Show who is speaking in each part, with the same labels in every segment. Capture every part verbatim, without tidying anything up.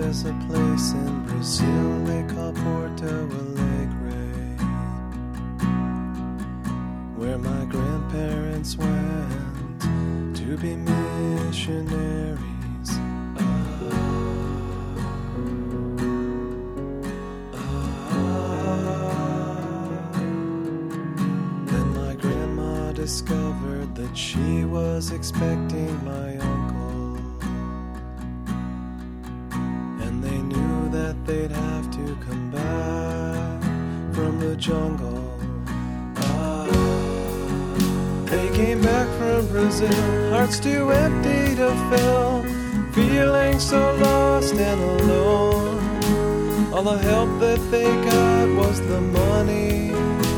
Speaker 1: there's a place in Brazil they call Porto Alegre, where my grandparents went to be missionaries. Ah, ah. Then my grandma discovered that she was expecting my uncle, and they knew that they'd have to come back from the jungle. They came back from Brazil, hearts too empty to fill, feeling so lost and alone. All the help that they got was the money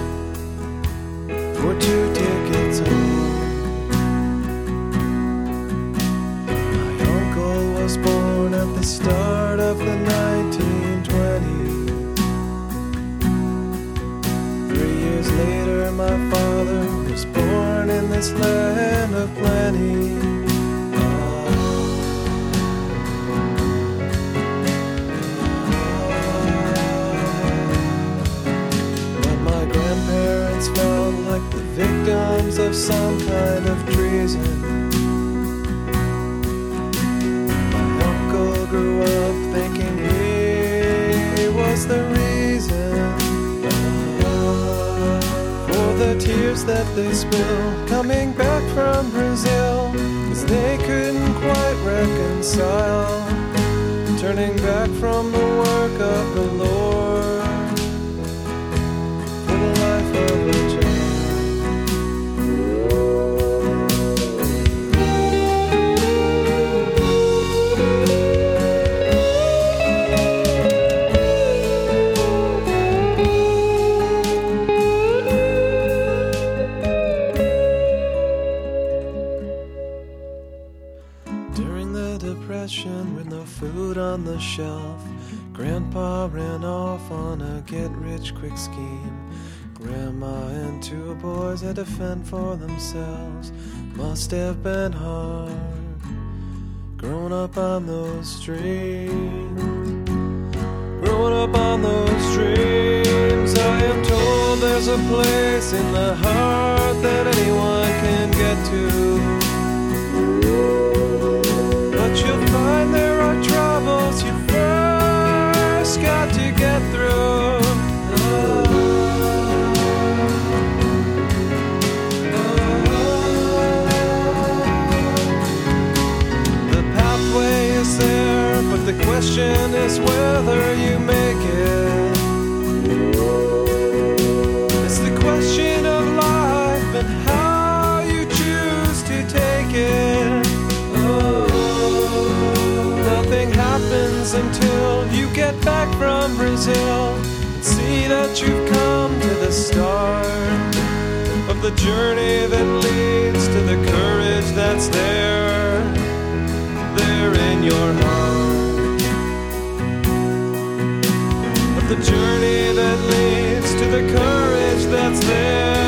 Speaker 1: for two tickets home. My uncle was born at the start of the nineteen twenties. Three years later, my father was born in this land of plenty. But my grandparents felt like the victims of some kind of treason. My uncle grew up thinking he was the reason for the tears that they spill coming back from Brazil, 'cause they couldn't quite reconcile turning back from the work of the Lord for the life of a child. With no food on the shelf, Grandpa ran off on a get-rich-quick scheme. Grandma and two boys had to fend for themselves. Must have been hard growing up on those streams. Growing up on those streams, I am told there's a place in the heart that anyone can get to. But you'll find there are troubles you first got to get through. Oh, oh. The pathway is there, but the question is whether you make it. It's the question of life and how you choose to take it. Nothing happens until you get back from Brazil and see that you've come to the start of the journey that leads to the courage that's there, there in your heart. Of the journey that leads to the courage that's there.